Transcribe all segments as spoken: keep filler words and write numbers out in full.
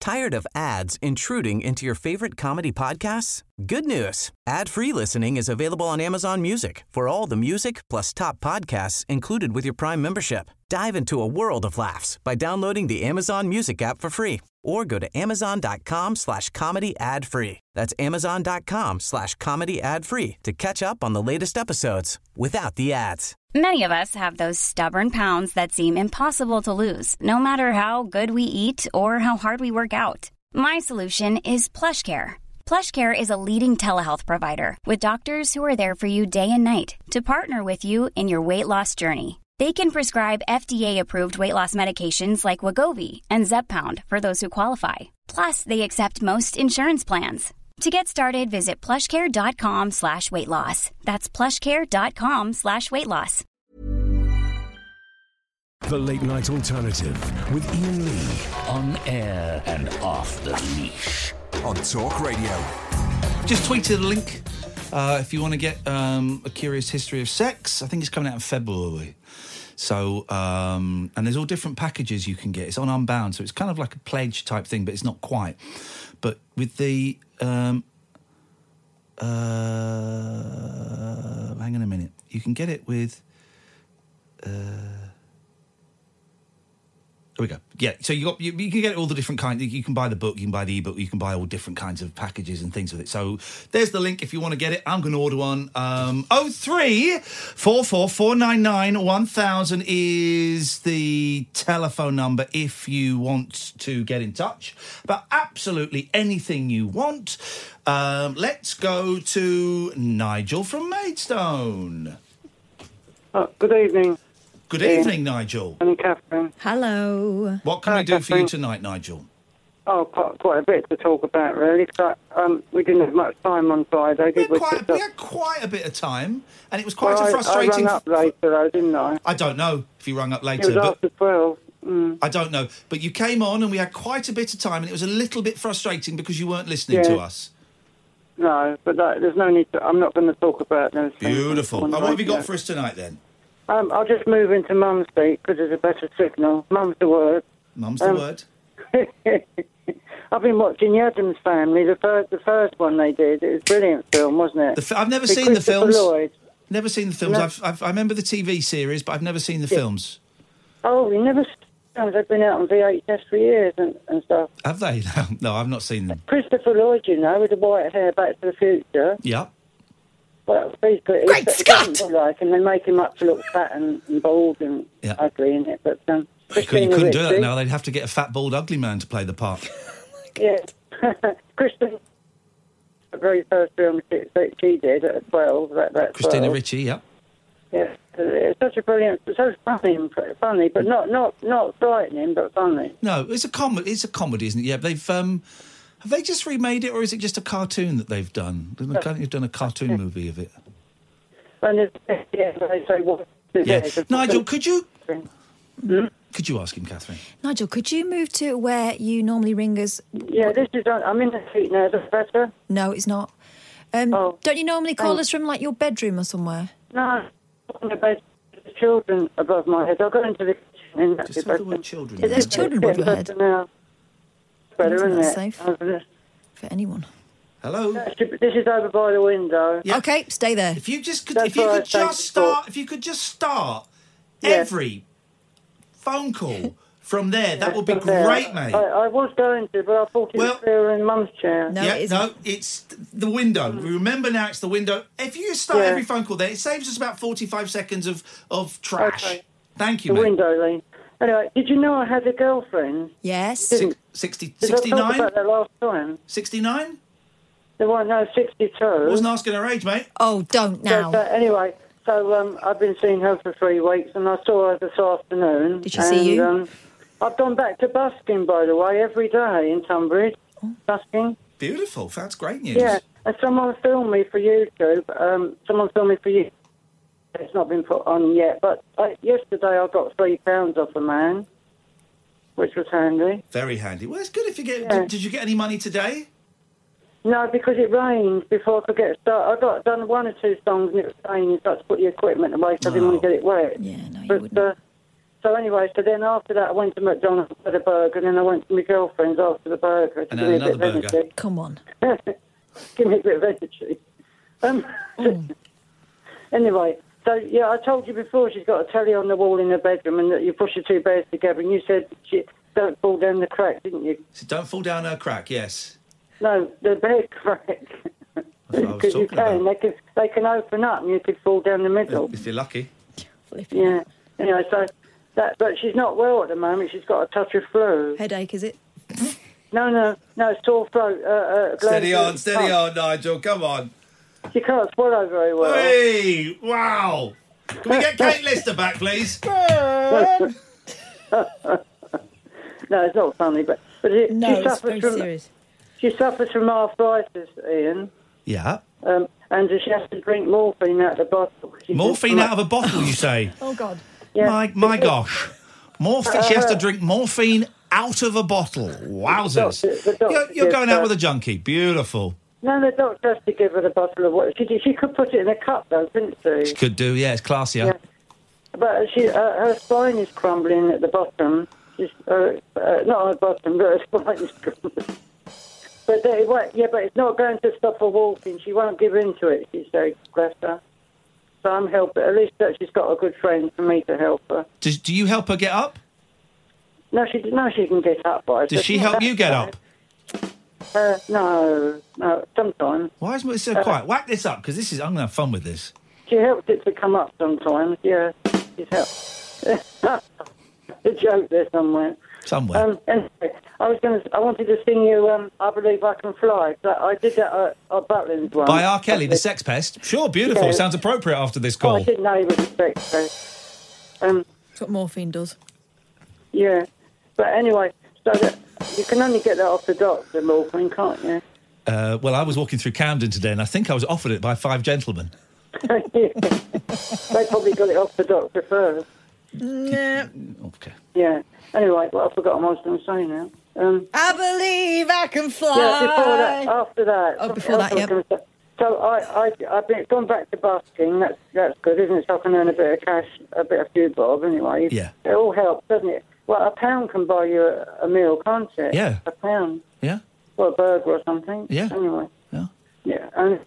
Tired of ads intruding into your favorite comedy podcasts? Good news. Ad-free listening is available on Amazon Music for all the music plus top podcasts included with your Prime membership. Dive into a world of laughs by downloading the Amazon Music app for free or go to amazon.com slash comedy ad free. That's amazon.com slash comedy ad free to catch up on the latest episodes without the ads. Many of us have those stubborn pounds that seem impossible to lose, no matter how good we eat or how hard we work out. My solution is PlushCare. PlushCare is a leading telehealth provider with doctors who are there for you day and night to partner with you in your weight loss journey. They can prescribe F D A-approved weight loss medications like Wegovy and Zepbound for those who qualify. Plus, they accept most insurance plans. To get started, visit plushcare.com slash weight loss. That's plushcare.com slash weight loss. The Late Night Alternative with Ian Lee. On air and off the leash. On Talk Radio. Just tweeted a link uh, if you want to get um, A Curious History of Sex. I think it's coming out in February. So, um, and there's all different packages you can get. It's on Unbound, so it's kind of like a pledge type thing, but it's not quite. But with the... Um, uh, hang on a minute. You can get it with... Uh, There we go. Yeah, so you got you, you can get all the different kinds. You can buy the book, you can buy the ebook, you can buy all different kinds of packages and things with it. So there's the link if you want to get it. I'm going to order one. Um, oh three four four four nine nine one thousand is the telephone number if you want to get in touch about absolutely anything you want. Um, let's go to Nigel from Maidstone. Oh, good evening. Good evening, Nigel. And Catherine. Hello. What can Hi, we do for you Catherine. tonight, Nigel? Oh, quite, quite a bit to talk about, really. But, um, we didn't have much time on Friday, We did had, we? quite, we had quite a bit of time, and it was quite Well, a I- frustrating... I rang up later, though, didn't I? I don't know if you rang up It later, was but after twelve. Mm. I don't know. But you came on, and we had quite a bit of time, and it was a little bit frustrating because you weren't listening Yeah. to us. No, but that, there's no need to... I'm not going to talk about those things. Beautiful. on And the what have you got radio. for us tonight, then? Um, I'll just move into Mum's seat because there's a better signal. Mum's the word. Mum's the Um, word. I've been watching The Addams Family, the first, the first one they did. It was a brilliant film, wasn't it? The fi- I've never With seen the Christopher films. Lloyd. Never seen the films. No. I've, I've, I remember the T V series, but I've never seen the films. Oh, you never... They've been out on V H S for years and, and stuff. Have they? No, I've not seen them. Christopher Lloyd, you know, with the white hair, Back to the Future. Yeah. Well, he's good. Great He's- Scott! He doesn't look like him. They make him up to look fat and, and bald and Yeah. ugly in it. But um, You couldn't, Christina you couldn't do Ricci, that now. They'd have to get a fat, bald, ugly man to play the part. Yeah, Kristen, the very first film that that she did at twelve. That, that Christina twelve. Ricci, yeah. Yeah, it's such a brilliant, so funny, and funny, but not not not frightening, but funny. No, it's a comedy. It's a comedy, isn't it? Yeah, they've um, have they just remade it, or is it just a cartoon that they've done? They've done- They've done a cartoon movie of it. And there's, yeah, they say what? Yeah, Nigel, could you Hmm? could you ask him, Catherine? Nigel, could you move to where you normally ring us? Yeah, this is. I'm in the seat now. Is that better? No, it's not. Um, Oh. Don't you normally call Oh. us from like your bedroom or somewhere? No, on the bed, the children above my head. I'll go into the kitchen. In that Just have better. the word children It there. is There's children getting above your better head. now. It's better, Isn't isn't that it? safe? Oh, this- For anyone. Hello. This is over by the window. Yeah. Okay, stay there. If you just could, That's if you all could right, thanks just for- start, if you could just start Yeah. every phone call from there, that would be From there. great, mate. I, I was going to, but I thought it Well- was clearer in Mum's chair. No, yeah, it isn't. no, it's the window. Remember now, it's the window. If you start Yeah. every phone call there, it saves us about forty-five seconds of, of trash. Okay. Thank you, The mate. window, Lee. Anyway, did you know I had a girlfriend? Yes. Didn't- sixty, Did I talk sixty-nine? about that last time? sixty-nine? The one, no, sixty-two. I wasn't asking her age, mate. Oh, don't now. But, uh, anyway, so um, I've been seeing her for three weeks, and I saw her this afternoon. Did she see and, you? Um, I've gone back to busking, by the way, every day in Tunbridge. Busking. Beautiful. That's great news. Yeah, and someone filmed me for YouTube. Um, someone filmed me for you. It's not been put on yet, but I, yesterday I got three pounds off a man, which was handy. Very handy. Well, it's good if you get... Yeah. Did, did you get any money today? No, because it rained before I could get started. I got done one or two songs and it was raining, so I had to put the equipment away so I didn't want to get it wet. Yeah, no, you But wouldn't. uh, so anyway, so then after that, I went to McDonald's for the burger, and then I went to my girlfriend's after the burger to And give then me a bit another of burger. energy. Come on. Give me a bit of energy. Um, anyway, so yeah, I told you before she's got a telly on the wall in her bedroom, and that you push the two beds together, and you said she don't fall down the crack, didn't you? So don't fall down her crack, yes. No, the bed crack. That's what I was Because you talking can, about. they can, they can open up, and you could fall down the middle. If you're lucky. Yeah. Anyway, so that, but she's not well at the moment. She's got a touch of flu. Headache, is it? No, no, no, sore throat. Uh, uh, Steady glandular- on, steady on, Nigel, come on. She can't swallow very well. Hey, wow. Can we get Kate Lister back, please? No, it's not funny, but but it, No, she it's suffers very from serious. she suffers from arthritis, Ian, Yeah. um, and she has to drink morphine out of the bottle. She Morphine out of a bottle, you say? Oh, God. Yeah. My, my gosh. Morphine, she has to drink morphine out of a bottle. Wowzers. The doctor- the doctor You're, you're gives going out her- with a junkie. Beautiful. No, the doctor has to give her the bottle of water. She she could put it in a cup though, couldn't she? Could do, yeah, it's classier. Yeah. But she uh, her spine is crumbling at the bottom. She's, uh, uh, not at the bottom, but her spine is crumbling. But they, well, yeah, but it's not going to stop her walking. She won't give in to it, she said, bless her. So I'm helping. At least that she's got a good friend for me to help her. Does, do you help her get up? No, she no, she can get up. But Does she help you get up? Uh, no, no. Sometimes Why is it so quiet? Whack this up, because this is. I'm going to have fun with this. she helps it to come up. Sometimes, yeah, she's helped. A joke there somewhere. Somewhere. Um, anyway, I was going to. I wanted to sing you. Um, I believe I can fly. But I did that at, at Butlins once. By R. Kelly, the Sex Pest. Sure, beautiful. Yeah. Sounds appropriate after this Oh, I call. didn't know he was a sex pest. Um, That's what morphine does. yeah, but anyway, so that you can only get that off the doctor, morphine, can't you? Uh, well, I was walking through Camden today, and I think I was offered it by five gentlemen. They probably got it off the doctor first. Nah. Okay. Yeah. Anyway, well, I've forgotten what I was going to say now. Um, I believe I can fly. yeah, before that, after that. Oh, something before else that, I was yep. gonna say. So I, I, I've been gone back to busking. That's that's good, isn't it? So I can earn a bit of cash, a bit of few bob. Anyway, Yeah. It all helps, doesn't it? Well, a pound can buy you a, a meal, can't it? Yeah. A pound. Yeah? Or a burger or something. Yeah. Anyway. Yeah. Yeah. And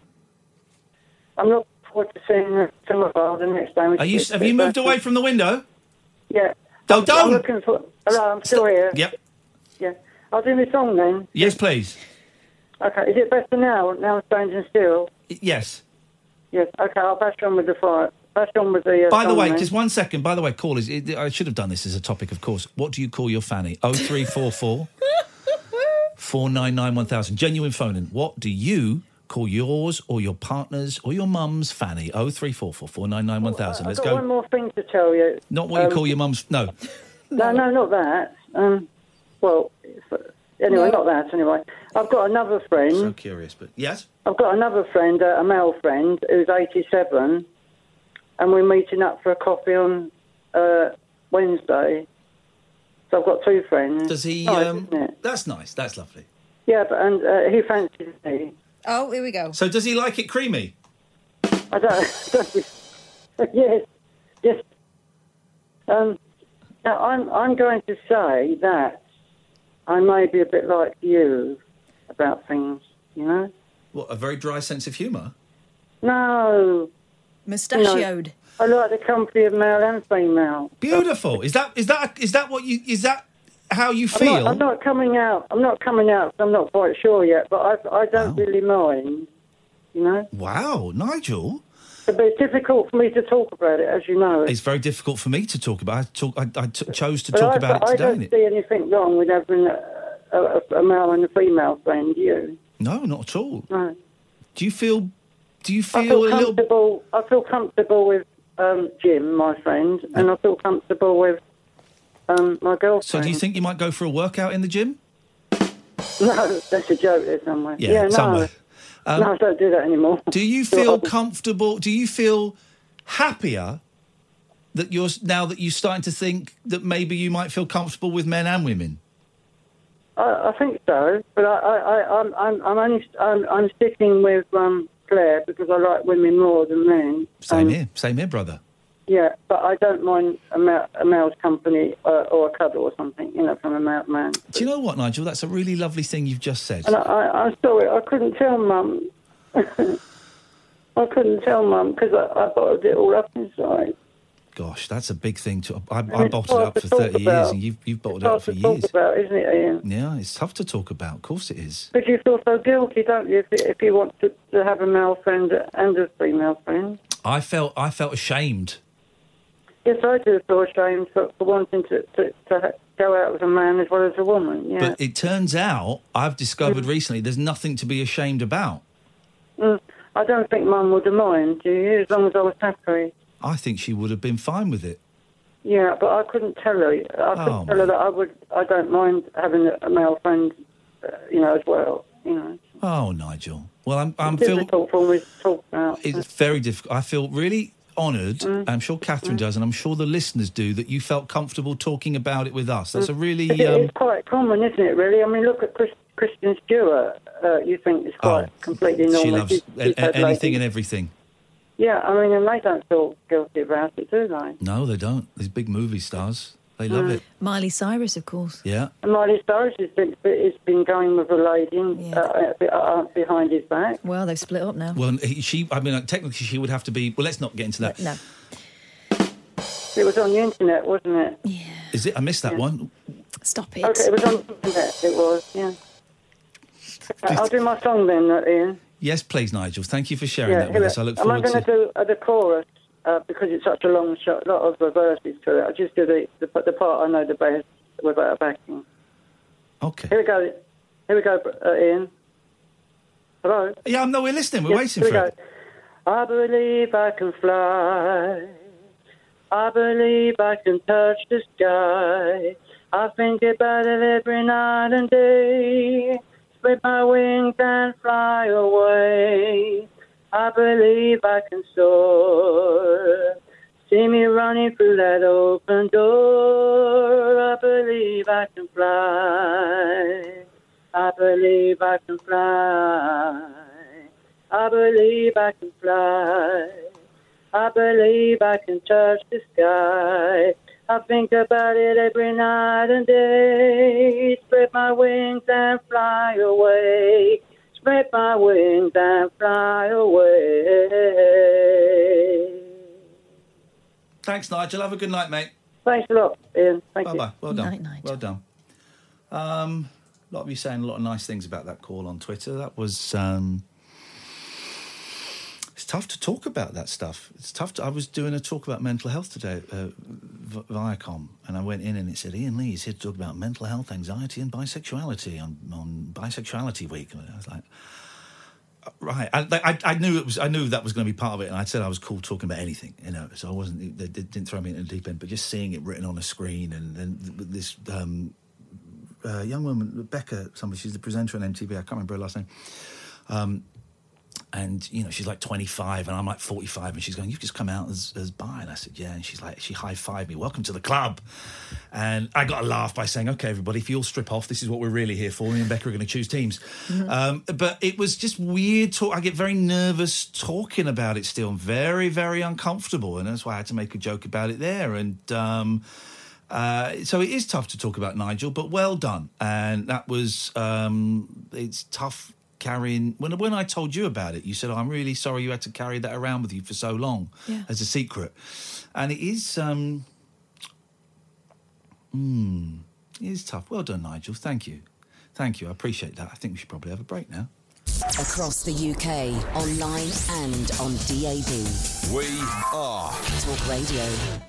I'm looking forward to seeing the Timbervale the next day. Are you, have you moved away from the window? Yeah. No, I'm don't! looking for. Hello, I'm still here. Yep. Yeah. I'll do my song then. Yes, please. Okay. Is it better now? Now I'm standing still. Y- Yes. Yes. Okay. I'll bash on with the fire. Bash on with the. Uh, By the song way, then. just one second. By the way, callers, it, I should have done this as a topic, of course. What do you call your fanny? Oh three four four four nine nine one thousand. Genuine phoning. What do you call yours or your partner's or your mum's fanny? Oh three four four four nine nine one thousand. I've Let's got go. one more thing to tell you. Not what you Um, call your mum's. No. No, no, not that. Um. Well. Anyway, No. not that. Anyway, I've got another friend. So curious, but yes. I've got another friend, uh, a male friend, who's eighty-seven, and we're meeting up for a coffee on uh, Wednesday. So I've got two friends. Does he? Nice, um, isn't it? That's nice. That's lovely. Yeah, but and uh, he fancies me. Oh, here we go. So does he like it creamy? I don't. don't yes, yes. Um. Now I'm I'm going to say that I may be a bit like you about things. You know. What, a very dry sense of humour? No, Mustachioed. I like the company of male and female. Beautiful. Is that is that is that what you is that how you I'm feel? not, I'm not coming out. I'm not coming out. I'm not quite sure yet, but I, I don't Wow. really mind. You know, Wow, Nigel. but it's difficult for me to talk about it, as you know. It's very difficult for me to talk about. I, talk, I, I t- chose to but talk I, about I it today. don't innit? see anything wrong with having a, a, a male and a female friend. You? No, not at all. No. Do you feel? Do you I feel feel a little? comfortable. I feel comfortable with um, Jim, my friend, and I feel comfortable with um, my girlfriend. So do you think you might go for a workout in the gym? No, that's a joke there somewhere. Yeah, no. somewhere. Um, no, I don't do that anymore. Do you feel comfortable? Do you feel happier that you're now that you're starting to think that maybe you might feel comfortable with men and women? I, I think so, but I, I, I, I'm, I'm, I'm only, I'm, I'm sticking with um, Claire because I like women more than men. Same Um, here, same here, brother. Yeah, but I don't mind a, ma- a male's company uh, or a cuddle or something, you know, from a ma- man. Do you know what, Nigel? That's a really lovely thing you've just said. And I, I, I'm sorry, I couldn't tell Mum. I couldn't tell Mum because I, I bottled it all up inside. Gosh, that's a big thing to. I, And I it's bottled it hard up to for talk thirty about. years, and you've you've bottled It's it hard up for to talk years. about, isn't it, Ian? Yeah, it's tough to talk about. Of course, it is. Because you feel so guilty, don't you, if, if you want to, to have a male friend and a female friend? I felt I felt ashamed. Yes, I do feel ashamed for, for wanting to, to, to ha- go out with a man as well as a woman, yeah. But it turns out, I've discovered Mm. recently, there's nothing to be ashamed about. Mm, I don't think Mum would have mind, do you, as long as I was happy. I think she would have been fine with it. Yeah, but I couldn't tell her. I couldn't Oh, tell her that I would. I don't mind having a male friend, uh, you know, as well. You know, Oh, Nigel. Well, I'm I'm it's feel difficult for me to talk about. it's very difficult. I feel really honoured. Mm. I'm sure Catherine does, and I'm sure the listeners do, that you felt comfortable talking about it with us. That's a really It- um, it's quite common, isn't it? Really. I mean, look at Chris, Kristen Stewart. Uh, you think it's quite oh, completely normal? she loves She's- a- she's a- had anything ladies. and everything. Yeah, I mean, and they don't feel guilty about it, do they? No, they don't. These big movie stars, they love Mm. it. Miley Cyrus, of course. Yeah. And Miley Cyrus has been, has been going with a lady Yeah. uh, uh, uh, behind his back. Well, they've split up now. Well, he, she. I mean, like, technically, she would have to be. Well, let's not get into that. No. It was on the internet, wasn't it? Is it? I missed that one. Stop it. Okay, it was on the internet. It was, yeah. Uh, I'll do my song then, uh, Ian. Yes, please, Nigel. Thank you for sharing Yeah, that with us. I look am I forward going to. to do uh, the chorus uh, because it's such a long shot, lot of the verses to it? I'll just do the, the the part I know the best without a backing. Okay. Here we go. Here we go, uh, Ian. Hello? Yeah, no, we're listening. We're Yes, waiting here for we it. go. I believe I can fly. I believe I can touch the sky. I think about it every night and day. Spread my wings and fly away. I believe I can soar. See me running through that open door. I believe I can fly. I believe I can fly. I believe I can fly. I believe I can touch the sky. I think about it every night and day. Spread my wings and fly away. Spread my wings and fly away. Thanks, Nigel. Have a good night, mate. Thanks a lot, Ian. Thank Bye you. bye. Well done. Night, Nigel. Well done. Um, a lot of you saying a lot of nice things about that call on Twitter. That was. Um, it's tough to talk about that stuff. It's tough. To, I was doing a talk about mental health today, uh, v- Viacom, and I went in and it said Ian Lee is here to talk about mental health, anxiety, and bisexuality on, on Bisexuality Week. And I was like, right. I, I, I knew it was. I knew that was going to be part of it, and I said I was cool talking about anything, you know. So I wasn't. They didn't throw me in the deep end, but just seeing it written on a screen, and then this um, uh, young woman, Rebecca, somebody, she's the presenter on M T V. I can't remember her last name. Um, and you know, she's like twenty-five, and I'm like forty-five, and she's going, "You've just come out as as bi," and I said, "Yeah," and she's like, she high-fived me, "Welcome to the club," and I got a laugh by saying, "Okay, everybody, if you all strip off, this is what we're really here for. Me and Becca are going to choose teams." Mm-hmm. Um, but it was just weird talk. I get very nervous talking about it still. I'm very, very uncomfortable, and that's why I had to make a joke about it there. And um, uh, so it is tough to talk about, Nigel, but well done. And that was, um, it's tough carrying. When when I told you about it, you said, oh, "I'm really sorry you had to carry that around with you for so long Yeah. as a secret." And it is, um, mm, it is tough. Well done, Nigel. Thank you, thank you. I appreciate that. I think we should probably have a break now. Across the U K, online and on D A B. We are Talk Radio.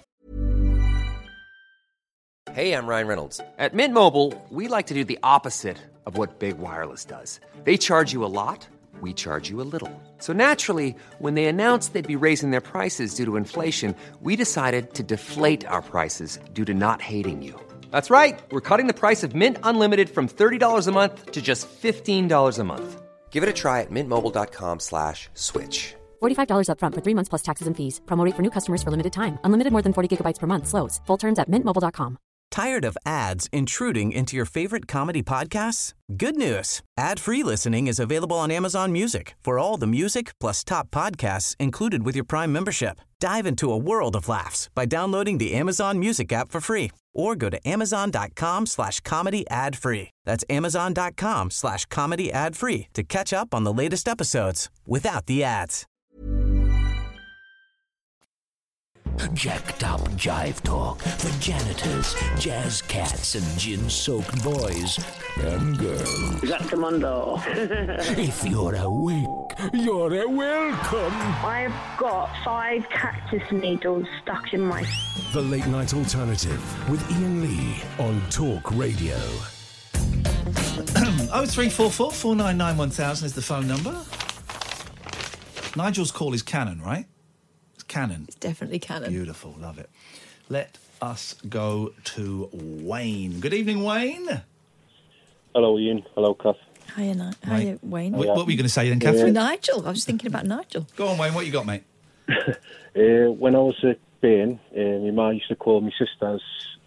Hey, I'm Ryan Reynolds. At Mint Mobile, we like to do the opposite of what Big Wireless does. They charge you a lot, we charge you a little. So naturally, when they announced they'd be raising their prices due to inflation, we decided to deflate our prices due to not hating you. That's right. We're cutting the price of Mint Unlimited from thirty dollars a month to just fifteen dollars a month. Give it a try at mintmobile.com slash switch. forty-five dollars up front for three months plus taxes and fees. Promo rate for new customers for limited time. Unlimited more than forty gigabytes per month slows. Full terms at mint mobile dot com. Tired of ads intruding into your favorite comedy podcasts? Good news. Ad-free listening is available on Amazon Music for all the music plus top podcasts included with your Prime membership. Dive into a world of laughs by downloading the Amazon Music app for free or go to amazon.com slash comedy ad free. That's amazon.com slash comedy ad free to catch up on the latest episodes without the ads. Jacked up jive talk for janitors, jazz cats, and gin-soaked boys and girls. Is that Commando? If you're awake, you're a welcome. I've got five cactus needles stuck in my... The Late Night Alternative with Ian Lee on Talk Radio. oh three four four, four nine nine, one thousand is the phone number. Nigel's call is Canon, right? Canon. It's definitely Canon. Beautiful, love it. Let us go to Wayne. Good evening, Wayne. Hello, Ian. Hello, Kath. Hiya, Ni- Hiya Wayne. What, what were you going to say then, Catherine? Uh, Nigel. I was thinking about Nigel. Go on, Wayne. What you got, mate? uh, when I was at Bain, uh, my ma used to call my sisters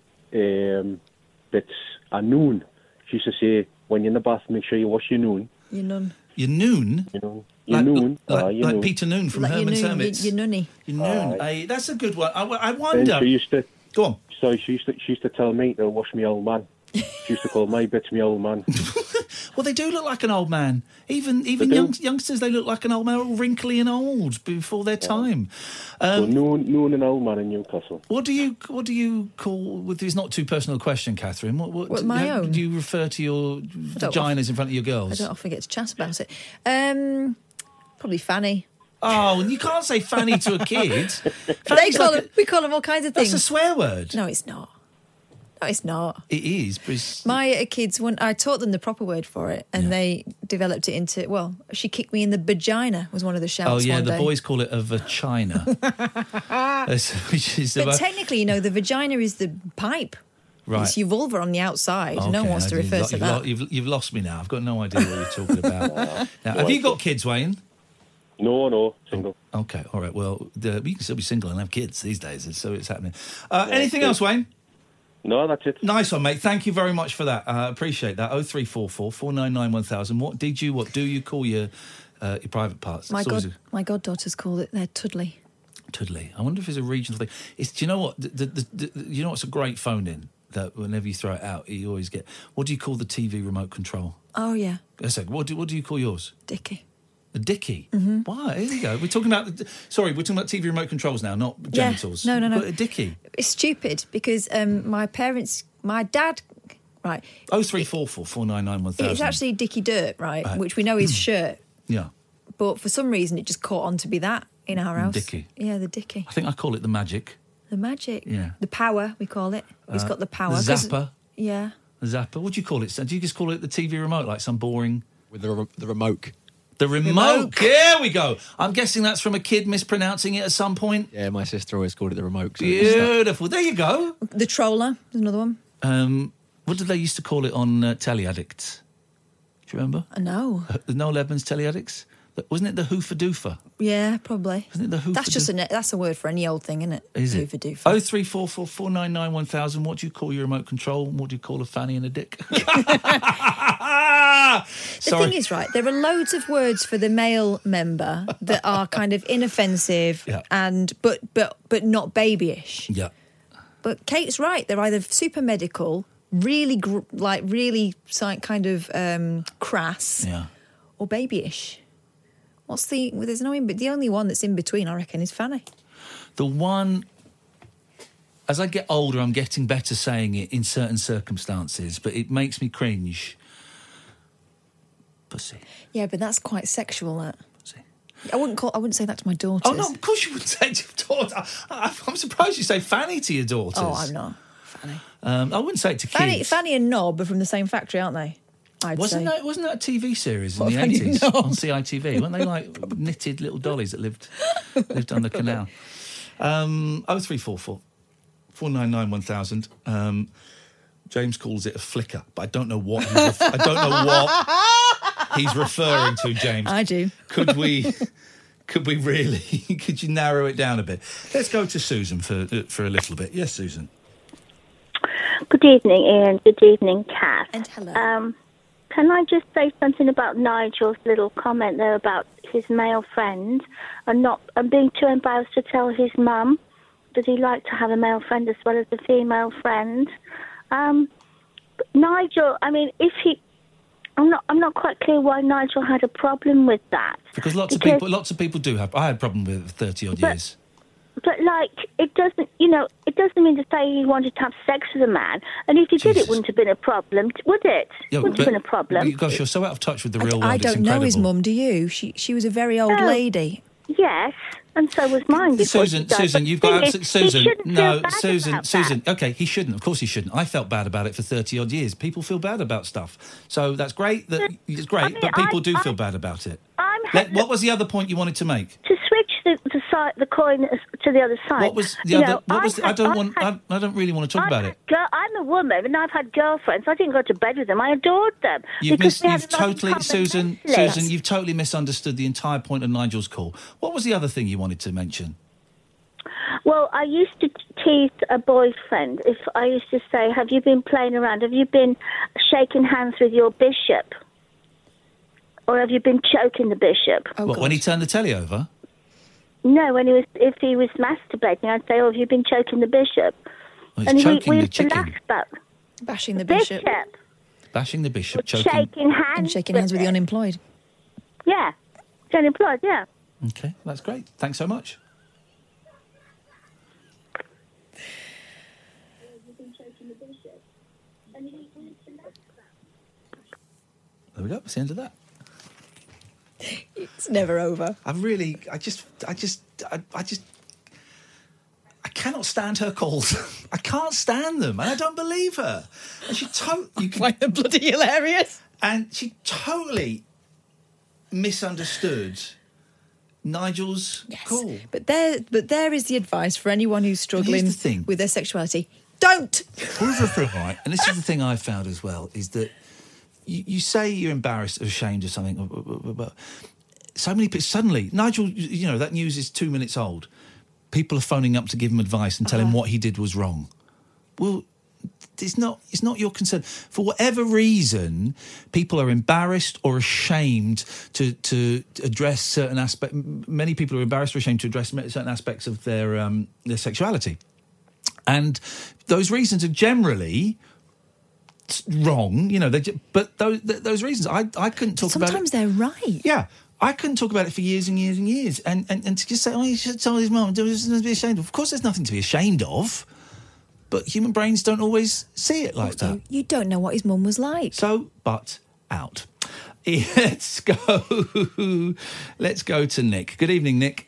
um, it's a noon. She used to say, when you're in the bath, make sure you wash your noon. Your nun. Your noon? You know. Your like, noon. Like, uh, your like noon. Peter Noon from Like Herman's your noon, Hermits. Your, your nunny. Your noon. Aye. Aye, that's a good one. I, I And wonder... she used to... Go on. So she used to, she used to tell me to wash my old man. She used to call my bits my old man. Well, they do look like an old man. Even even They do. young, youngsters, they look like an old man, all wrinkly and old before their time. So Um, noon, noon and old man in Newcastle. what do you what do you call? With it's not too personal a question, Catherine. What, what, What, my how, own? Do you refer to your don't vaginas in front of your I girls? don't often get to chat about it. Um, probably Fanny. Oh, and you can't say Fanny to a kid. They Fanny's call like them, we call them all kinds of a, that's things. a swear word. No, it's not. No, it's not. It is. But it's, My uh, kids, when I taught them the proper word for it, and Yeah. they developed it into, well, she kicked me in the vagina was one of the shouts. oh yeah, one the day. boys call it a vagina. That's- which is But about- technically, you know, the vagina is the pipe. Right. It's your vulva on the outside. no one Okay, wants to you've refer lo- to you've that. lo- You've, you've lost me now. I've got no idea what you're talking about. Now, have you got kids, Wayne? No, no, single. Okay, all right. Well, the, you can still be single and have kids these days, so it's happening. Uh, Yeah, anything good. else, Wayne? No, that's it. Nice one, mate. Thank you very much for that. I uh, appreciate that. Oh three four four, four nine nine, one thousand. What did you, what do you call your uh, your private parts? My It's always god, my goddaughters call it their tuddly. a Tuddly. I wonder if it's a regional thing. It's, do you know what? The, the, the, the, you know what's a great phone in? That whenever you throw it out, you always get, what do you call the T V remote control? Oh yeah, A sec, what do, what do you call yours? Dicky. A Dicky. Mm-hmm. Why? Here you go. We're talking about, the, sorry, we're talking about T V remote controls now, not genitals. No, no, no. But a Dicky. It's stupid because um, my parents, my dad, right. Oh three four four, four nine nine, one thousand. It's actually Dicky Dirt, right, Right. which we know is shirt, Yeah. but for some reason it just caught on to be that in our house. Dicky. Yeah, the Dicky. I think I call it the magic. The magic. Yeah. The power, we call it. It's Uh, got the power. the 'cause- zapper. Yeah. The zapper. What do you call it? Do you just call it the T V remote, like some boring... With the, re- the remote. The remote. There we go. I'm guessing that's from a kid mispronouncing it at some point. Yeah, my sister always called it the remote. So it's stuck. Beautiful. There you go. The Troller, there's another one. Um, what did they used to call it on uh, Teleaddicts? Do you remember? I know. Uh, the Noel Edmonds Teleaddicts? Wasn't it the Hoofer Doofer? Yeah, probably. Isn't it the Hoofer That's just Doofer? a that's a word for any old thing, isn't it? Is it? Hoover doofer. Oh three four four four nine nine one thousand. What do you call your remote control? What do you call a fanny and a dick? The Sorry. thing is, right, there are loads of words for the male member that are kind of inoffensive Yeah. and but but but not babyish. Yeah. But Kate's right; they're either super medical, really gr- like really si- kind of um, crass, Yeah. or babyish. What's the? Well, there's no in. But the only one that's in between, I reckon, is Fanny. The one, as I get older, I'm getting better saying it in certain circumstances, but it makes me cringe. Pussy. Yeah, but that's quite sexual. That. Pussy. I wouldn't call. I wouldn't say that to my daughters. Oh, no, of course you wouldn't say it to your daughter. I, I'm surprised you say Fanny to your daughters. Oh, I'm not. Fanny. Um, I wouldn't say it to Fanny, kids. Fanny and Knob are from the same factory, aren't they? I'd Wasn't say. that wasn't that a T V series in What, the Fanny and eighties Knob? on C I T V? Weren't they like knitted little dollies that lived lived on the canal? Um, oh three four four four nine nine one thousand. Um, James calls it a flicker, but I don't know what he's ref- I don't know what he's referring to. James, I do. Could we? Could we really? Could you narrow it down a bit? Let's go to Susan for uh, for a little bit. Yes, Susan. Good evening, Ian. Good evening, Kath. And hello. Um, can I just say something about Nigel's little comment there about his male friend and not and being too embarrassed to tell his mum that he liked to have a male friend as well as a female friend? Um, Nigel, I mean, if he... I'm not. I'm not quite clear why Nigel had a problem with that. Because lots Because- of people, lots of people do have. I had a problem with it for thirty odd But- years. But, like, it doesn't, you know, it doesn't mean to say he wanted to have sex with a man. And if he did, it wouldn't have been a problem, would it? Yeah, wouldn't but- have been a problem. but Gosh, you're so out of touch with the real world. I it's don't know his incredible. mum, do you? She she was a very old No. lady. Yes, and so was mine before she Susan, died. Susan, But you've the got thing is, absolutely Susan. He shouldn't No, feel bad Susan, about Susan. that. Okay, he shouldn't. Of course, he shouldn't. I felt bad about it for thirty odd years. People feel bad about stuff, so that's great. That it's great, I mean, but people I- do I- feel bad about it. I'm Let, what was the other point you wanted to make? to switch the the, side, the coin to the other side. What was the You other? know, what was? The, I had- don't I've want. had- I, I don't really want to talk I've about had it. Girl, I'm a woman, and I've had girlfriends. I didn't go to bed with them. I adored them. You've, because mis- we had you've a lot in totally, common Susan. mentally. Susan, you've totally misunderstood the entire point of Nigel's call. What was the other thing you wanted to mention? Well, I used to tease a boyfriend. If I used to say, "Have you been playing around? Have you been shaking hands with your bishop, or have you been choking the bishop?" what when he turned the telly over? No, when he was, if he was masturbating, I'd say, "Oh, have you been choking the bishop?" Oh, he's and we, choking we the used to chicken. laugh about Bashing the bishop. bishop. Bashing the bishop, choking. Shaking hands. And shaking hands with the unemployed. Yeah, unemployed. Yeah. Okay, that's great. Thanks so much. There we go. That's the end of that. It's never over. I really, I just, I just, I, I just, I cannot stand her calls. I can't stand them, and I don't believe her. And she totally, you can find them bloody hilarious. And she totally misunderstood Nigel's call. But there, but there is the advice for anyone who's struggling the thing. with their sexuality. Don't. Here's the thing, right? And this is the thing I've found as well, is that you, you say you're embarrassed or ashamed of something, but so many people, suddenly, Nigel, you know, that news is two minutes old. People are phoning up to give him advice and tell him what he did was wrong. Well, it's not, it's not your concern. For whatever reason, people are embarrassed or ashamed to, to address certain aspects. Many people are embarrassed or ashamed to address certain aspects of their, um, their sexuality. And those reasons are generally wrong, you know. They, ju- but those those reasons, I I couldn't talk about it. Sometimes they're right. Yeah, I couldn't talk about it for years and years and years. And and, and to just say, oh, you should tell his mum, there's nothing to be ashamed of. Of course, there's nothing to be ashamed of. But human brains don't always see it like Also, that. you don't know what his mum was like. So, but out. Let's go. Let's go to Nick. Good evening, Nick.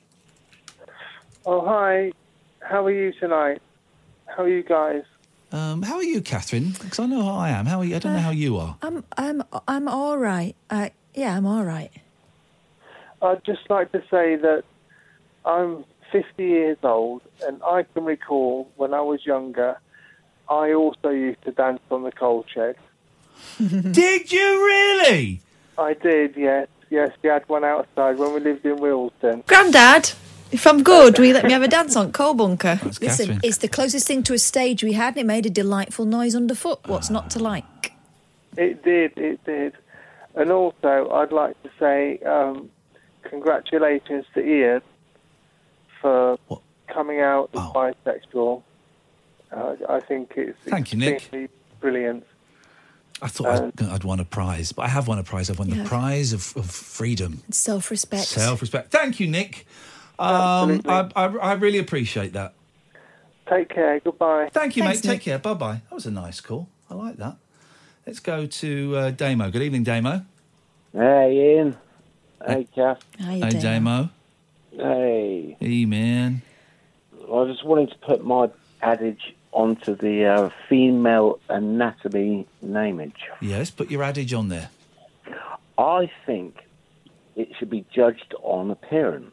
Oh, hi. How are you tonight? How are you guys? Um, how are you, Catherine? Because I know how I am. How are you? I don't know how you are. I'm I'm I'm all right. Uh, yeah, I'm all right. I'd just like to say that I'm fifty years old, and I can recall when I was younger, I also used to dance on the coal shed. Did you really? I did, yes. Yes, we had one outside when we lived in Wilston. Grandad, if I'm good, will you let me have a dance on Coal Bunker? That's Listen, Catherine. it's the closest thing to a stage we had, and it made a delightful noise underfoot. What's not to like? It did, it did. And also, I'd like to say um, congratulations to Ian for coming out as bisexual. Uh, I think it's Thank you, Nick. extremely brilliant. I thought I'd, I'd won a prize, but I have won a prize. I've won Yeah. the prize of, of freedom. Self-respect. Self-respect. Thank you, Nick. Um, I, I, I really appreciate that. Take care. Goodbye. Thank you, Thanks, mate. Nick. Take care. Bye-bye. That was a nice call. I like that. Let's go to uh, Damo. Good evening, Damo. Hey, Ian. Hey, Kath. Hi, Hey, Damo. Hey. Hey, man. I just wanted to put my adage onto the uh, female anatomy nameage. Yes, put your adage on there. I think it should be judged on appearance.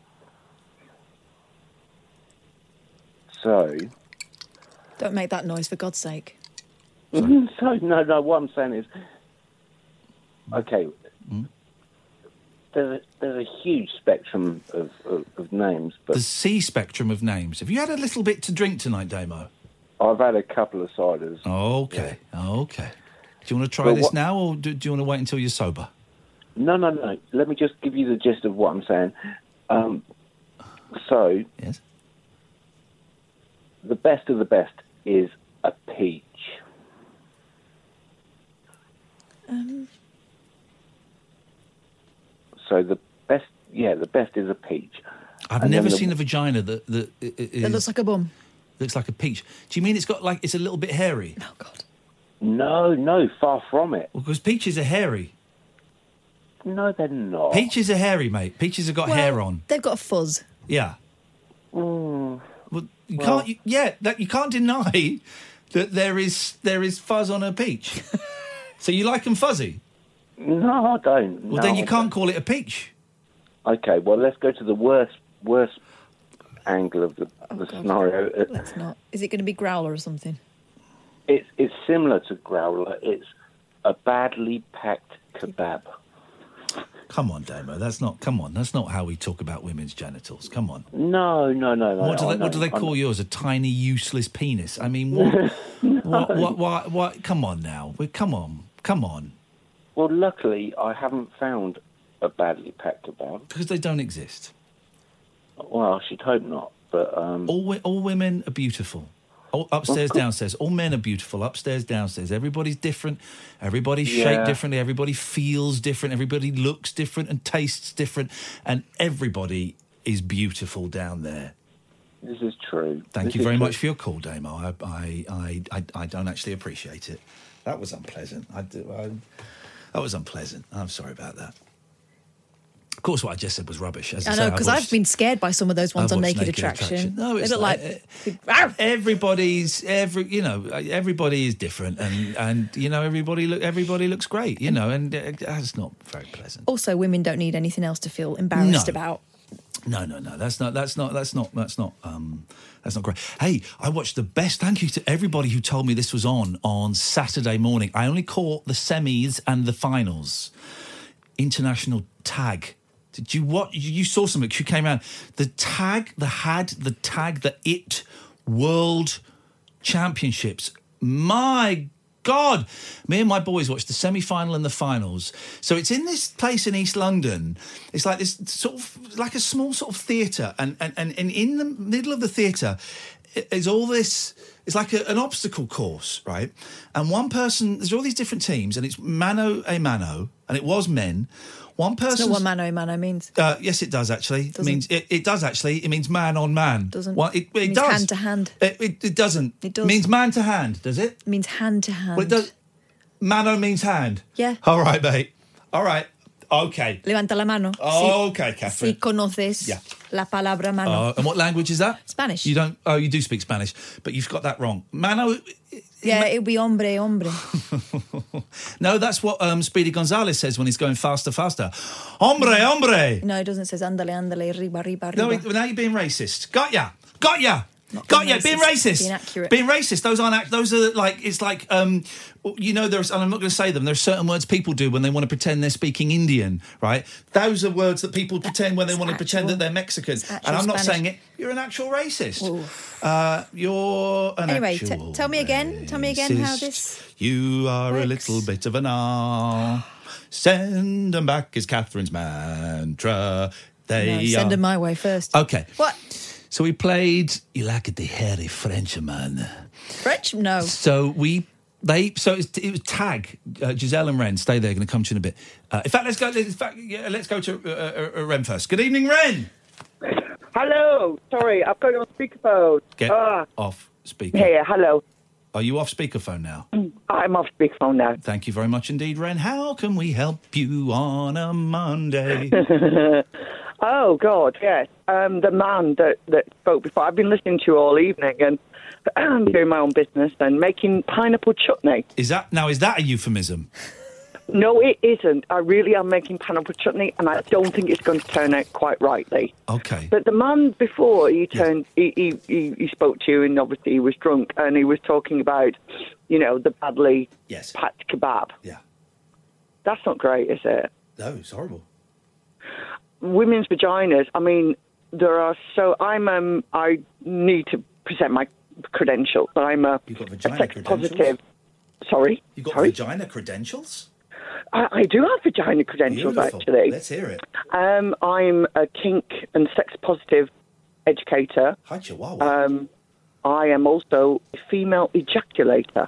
So, Don't make that noise, for God's sake. so no, no. What I'm saying is, okay. Mm. There's a, there's a huge spectrum of, of, of names, but The C spectrum of names. Have you had a little bit to drink tonight, Damo? I've had a couple of ciders. Okay, okay. Do you want to try Well, this what- now, or do, do you want to wait until you're sober? No, no, no. Let me just give you the gist of what I'm saying. Um, so, yes, the best of the best is a peach. Um, So the best, yeah, the best is a peach. I've And never then the- seen a vagina that that i- i- is, that looks like a bum. looks like a peach. Do you mean it's got like it's a little bit hairy? Oh God. No, no, far from it. Well, because peaches are hairy. No, they're not. Peaches are hairy, mate. Peaches have got Well, hair on. They've got a fuzz. Yeah. Mm. Well, you Well- can't. You, yeah, that you can't deny that there is there is fuzz on a peach. So you like them fuzzy? No, I don't. Well, no, then you I can't call it a peach. don't. Okay, well, let's go to the worst, worst angle of the, Oh, the scenario. Uh, Let's not. Is it going to be growler or something? It's it's similar to growler. It's a badly packed kebab. Come on, Damo. That's not. Come on. That's not how we talk about women's genitals. Come on. No, no, no, no. What do I they, what do know, they I call know. yours? A tiny, useless penis? I mean, what? what, what, what, what? Come on now. Well, Come on. Come on. Well, luckily, I haven't found a badly packed kebab. Because they don't exist. Well, I should hope not. But um, All wi- all women are beautiful. All upstairs, downstairs. All men are beautiful. Upstairs, downstairs. Everybody's different. Everybody's Yeah. shaped differently. Everybody feels different. Everybody looks different and tastes different. And everybody is beautiful down there. this is true. Thank This you is very true. much for your call, Damo. I, I, I, I, I don't actually appreciate it. That was unpleasant. I do. I, that was unpleasant. I'm sorry about that. Of course, what I just said was rubbish. As I, I say, know, because I've watched- been scared by some of those ones I've on watched Naked, Attraction. No, they it's look like, like. everybody's every you know everybody is different, and and you know everybody look everybody looks great, you know, and uh, that's not very pleasant. Also, women don't need anything else to feel embarrassed No. about. No, no, no. That's not. That's not. That's not. That's not. Um, that's not great. Hey, I watched the best. Thank you to everybody who told me this was on on Saturday morning. I only caught the semis and the finals. International tag. Did you what? You saw something? She came out. The tag, the had, the tag, the it World Championships. My God, me and my boys watched the semi-final and the finals. So it's in this place in East London. It's like this sort of like a small sort of theatre, and and and, and in the middle of the theatre is all this. It's like a, an obstacle course, right? And one person, there's all these different teams, and it's mano a mano, and it was men. One It's person. not what mano mano means. Uh, yes, it does actually. It Doesn't. means it, it does actually. It means man on man. Doesn't. Well, it, it, means does. hand to hand. It, it, it doesn't. It does. Means man to hand. Does it? It means hand to hand. Well, it does. Mano means hand. Yeah. All right, mate. All right. Okay. Levanta la mano. Oh, Si- okay, Si Catherine. conoces Yeah. la palabra mano. Uh, and what language is that? Spanish. You don't. Oh, you do speak Spanish, but you've got that wrong. Mano. yeah, it'll be hombre, hombre. No, that's what um, Speedy Gonzalez says when he's going faster, faster. Hombre, hombre. No, it doesn't. It says andale, andale, riba, riba, riba. No, it- now you're being racist. Got ya. Got ya. Not Got being ya. Being racist, racist. being accurate. Being racist. Those aren't. Act- those are like. It's like. Um, you know, there's. And I'm not going to say them. There's certain words people do when they want to pretend they're speaking Indian. Right. Those are words that people pretend when they want to pretend that they're Mexican. And actual I'm not Spanish. saying it. You're an actual racist. Uh, you're an Anyway, t- actual. tell me again. Tell me again how racist. this. You are a works. little bit of an R. Send them back is Catherine's mantra. They No, send are- them my way first. Okay. What? So we played You Like It, the Hairy Frenchman. French? No. So we, they, so it was, it was tag. Uh, Giselle and Ren, stay there, going to come to you in a bit. Uh, in fact, let's go, in fact, yeah, let's go to uh, uh, uh, Ren first. Good evening, Ren. Hello. Sorry, I've got you on speakerphone. Get Ah. off speaker. Hey, hello. Are you off speakerphone now? I'm off speakerphone now. Thank you very much indeed, Ren. How can we help you on a Monday? Oh, God, yes. Um, the man that, that spoke before, I've been listening to you all evening and I'm doing my own business and making pineapple chutney. Is that, now, is that a euphemism? No, it isn't. I really am making pineapple chutney and I don't think it's going to turn out quite rightly. Okay. But the man before, he turned, he, he, he, he spoke to you and obviously he was drunk and he was talking about, you know, the badly Yes. packed kebab. Yeah. That's not great, is it? No, it's horrible. Women's vaginas, I mean, there are so, I'm, um, I need to present my credentials. I'm a, You've got a vagina sex credentials? positive. Sorry? You've got Sorry? vagina credentials? I, I do have vagina credentials, Beautiful. actually. Let's hear it. Um, I'm a kink and sex positive educator. Hi, Chihuahua. Um, I am also a female ejaculator.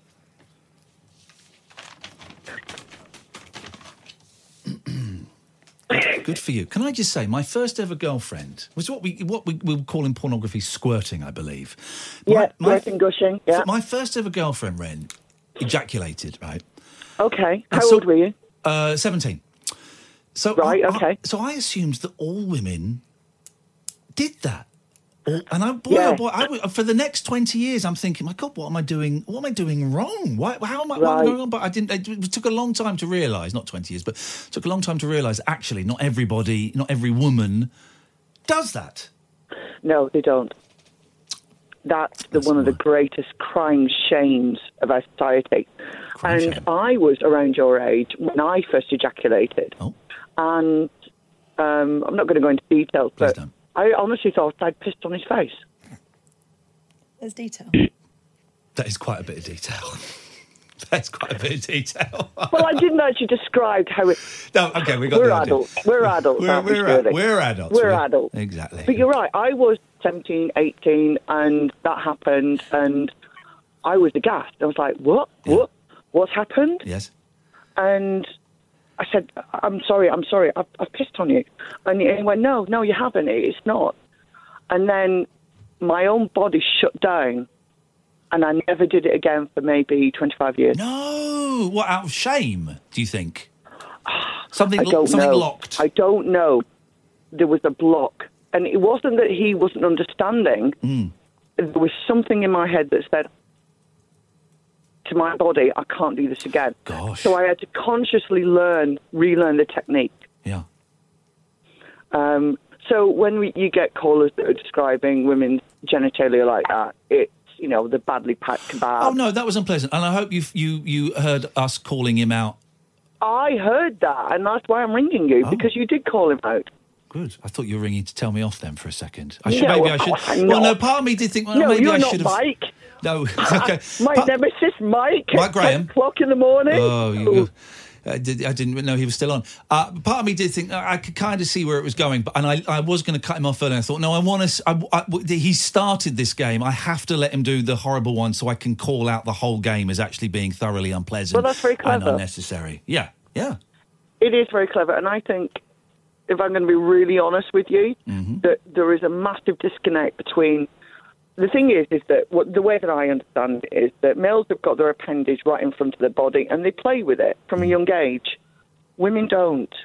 Good for you. Can I just say, my first ever girlfriend was what we what we, we would call in pornography squirting, I believe. Yeah, squirting, gushing, yeah. My first ever girlfriend, Ren, ejaculated, right? Okay. How And so- old were you? Uh, seventeen. So Right, I- I- okay. so I assumed that all women did that. All- And I, boy, Yeah. oh boy, I, w- for the next twenty years, I'm thinking, my God, what am I doing? What am I doing wrong? Why? How am I? What am I Right. going on? But I didn't. It took a long time to realise. Not twenty years, but it took a long time to realise. Actually, not everybody, not every woman, does that. No, they don't. That's, the, one of the greatest crime shames of our society. and I was around your age when I first ejaculated. Oh. And um, I'm not going to go into details, but I honestly thought I'd pissed on his face. There's detail. That is quite a bit of detail. That's quite a bit of detail. Well, I didn't actually describe how it... No, okay, we got We're the idea. adults. We're adults. We're, aren't we, we're, Shirley? we're adults. We're We're- adults. Exactly. But you're right. I was seventeen, eighteen, and that happened, and I was aghast. I was like, what? What? What's happened? Yes. And I said, I'm sorry, I'm sorry, I've, I've pissed on you. And he went, no, no, you haven't. It's not. And then my own body shut down, and I never did it again for maybe twenty-five years. No, what, out of shame, do you think? Something, I don't something know. locked. I don't know. There was a block. And it wasn't that he wasn't understanding. Mm. There was something in my head that said to my body, I can't do this again. Gosh. So I had to consciously learn, relearn the technique. Yeah. Um, so when we, you get callers that are describing women's genitalia like that, it's, you know, the badly packed kebab. Oh, no, that was unpleasant. And I hope you you you heard us calling him out. I heard that, and that's why I'm ringing you, Oh. because you did call him out. Good. I thought you were ringing to tell me off then for a second. I should, No, maybe I of should. course I'm Well, no, not. part of me did think, well, No, maybe you're I not should have. Mike. No, okay. My Pa- nemesis, Mike. Mike at Graham. ten o'clock in the morning. Oh, you, I, did, I didn't know he was still on. Uh, part of me did think I could kind of see where it was going, but and I, I was going to cut him off earlier. I thought, no, I want to. I, I, he started this game. I have to let him do the horrible one, so I can call out the whole game as actually being thoroughly unpleasant Well, that's very and clever. unnecessary. Yeah, yeah. It is very clever, and I think, if I'm going to be really honest with you, Mm-hmm. that there is a massive disconnect between. The thing is, is that what, the way that I understand it is that males have got their appendage right in front of their body, and they play with it from a young age. Women don't,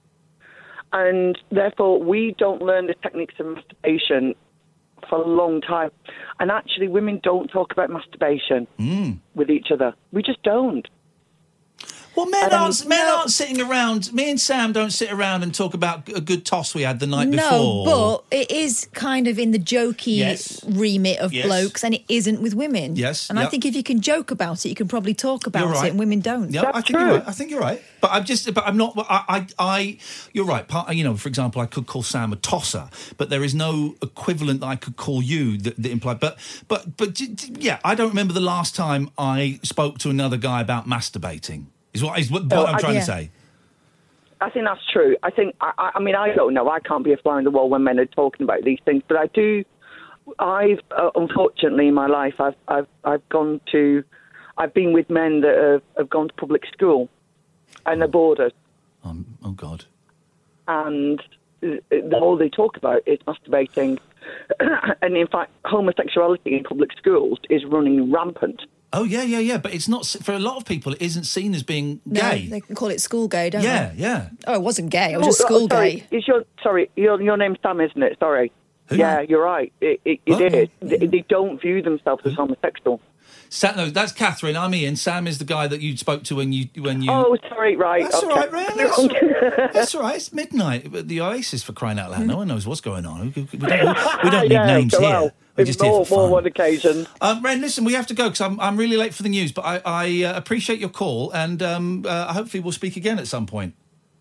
and therefore we don't learn the techniques of masturbation for a long time. And actually, women don't talk about masturbation Mm. with each other. We just don't. Well, men Um, aren't men no. aren't sitting around. Me and Sam don't sit around and talk about a good toss we had the night No, before. but it is kind of in the jokey Yes. remit of Yes. blokes, and it isn't with women. Yes, and I yep. think if you can joke about it, you can probably talk about You're right. it, and women don't. Yeah, I think you're right. I think you're right. But I'm just, but I'm not. I, I, I you're right. Part, you know, for example, I could call Sam a tosser, but there is no equivalent that I could call you that, that implied. But, but, but, d- d- yeah, I don't remember the last time I spoke to another guy about masturbating. Is what is what, what Oh, I'm I- trying yeah. to say. I think that's true. I think, I, I- I mean, I don't know. I can't be a fly on the wall when men are talking about these things, but I do. I've uh, unfortunately in my life, I've I've I've gone to, I've been with men that have, have gone to public school, and they're boarders, Um, oh God. and uh, all they talk about is masturbating, and in fact, homosexuality in public schools is running rampant. Oh yeah, yeah, yeah. But it's not for a lot of people. It isn't seen as being No, gay. they can call it school gay, don't Yeah, they? yeah. Oh, it wasn't gay. It was Oh, just oh, school sorry. gay. Is your sorry? Your your name's Sam, isn't it? Sorry. Yeah, you're right. It, it, it What? is. They, they don't view themselves as homosexual. Sam, no, that's Catherine. I'm Ian. Sam is the guy that you spoke to when you when you. Oh, sorry. Right. That's okay. all right, Ren. That's, all right. That's all right. It's midnight at the Oasis, for crying out loud. No one knows what's going on. We, we don't, we don't need Yeah, names so here. well, We're it's just here more, for more fun. one occasion. Um, Ren, listen, we have to go because I'm I'm really late for the news. But I, I uh, appreciate your call, and um, uh, hopefully we'll speak again at some point.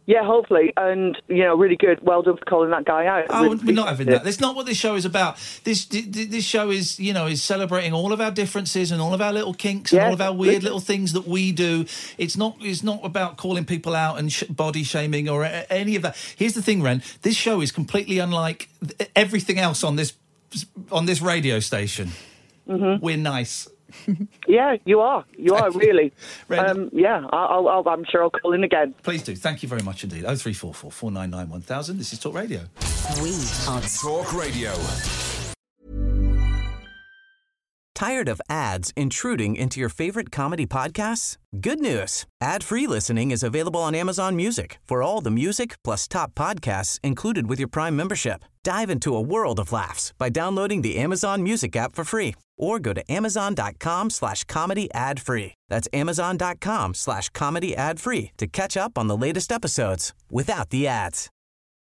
Yeah, hopefully, and you know, really good. Well done for calling that guy out. Oh, Really we're not having appreciate that. That's not what this show is about. This this show is, you know, is celebrating all of our differences and all of our little kinks and Yes, all of our weird listen. little things that we do. It's not it's not about calling people out and sh- body shaming or a- any of that. Here's the thing, Ren. This show is completely unlike th- everything else on this on this radio station. Mm-hmm. We're nice. Yeah, you are. You are, really. Ren- Um, yeah, I'll, I'll, I'm sure I'll call in again. Please do. Thank you very much indeed. oh three four four, four nine nine, one thousand. This is Talk Radio. We are Talk Radio. Tired of ads intruding into your favorite comedy podcasts? Good news. Ad-free listening is available on Amazon Music for all the music plus top podcasts included with your Prime membership. Dive into a world of laughs by downloading the Amazon Music app for free or go to amazon.com slash comedy ad free. That's amazon.com slash comedy ad free to catch up on the latest episodes without the ads.